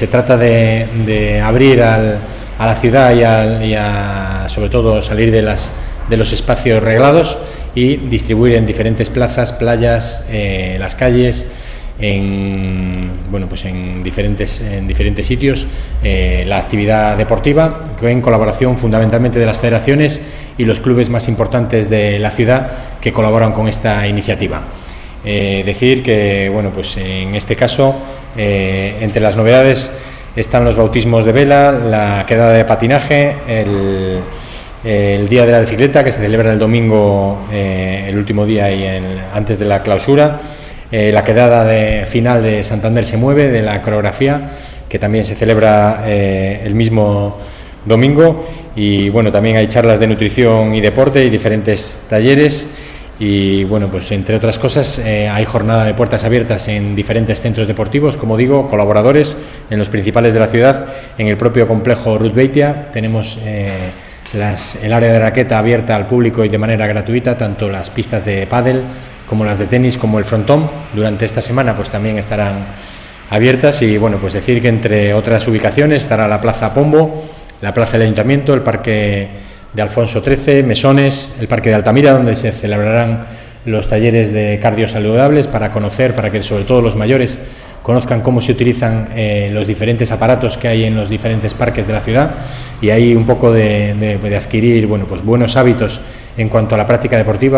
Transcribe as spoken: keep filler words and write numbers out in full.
se trata de, de abrir al, a la ciudad y, a, y a, sobre todo, salir de, las, de los espacios reglados y distribuir en diferentes plazas, playas, eh, las calles, en bueno pues en diferentes en diferentes sitios eh, la actividad deportiva, en colaboración fundamentalmente de las federaciones y los clubes más importantes de la ciudad que colaboran con esta iniciativa. Eh, decir que bueno pues en este caso eh, entre las novedades están los bautismos de vela, la quedada de patinaje, el, el día de la bicicleta que se celebra el domingo, eh, el último día y el, antes de la clausura. Eh, la quedada de final de Santander se mueve, de la coreografía, que también se celebra eh, el mismo domingo. Y bueno, también hay charlas de nutrición y deporte y diferentes talleres. Y bueno, pues entre otras cosas eh, hay jornada de puertas abiertas en diferentes centros deportivos, como digo, colaboradores en los principales de la ciudad. En el propio complejo Ruth Beitia tenemos eh, las, el área de raqueta abierta al público y de manera gratuita, tanto las pistas de pádel como las de tenis, como el frontón. Durante esta semana pues también estarán abiertas. Y bueno, pues decir que entre otras ubicaciones estará la Plaza Pombo, la Plaza del Ayuntamiento, el Parque de Alfonso trece, Mesones, el Parque de Altamira, donde se celebrarán los talleres de cardio saludables para conocer, para que sobre todo los mayores conozcan cómo se utilizan eh, los diferentes aparatos que hay en los diferentes parques de la ciudad, y ahí un poco de, de, de adquirir bueno pues buenos hábitos en cuanto a la práctica deportiva.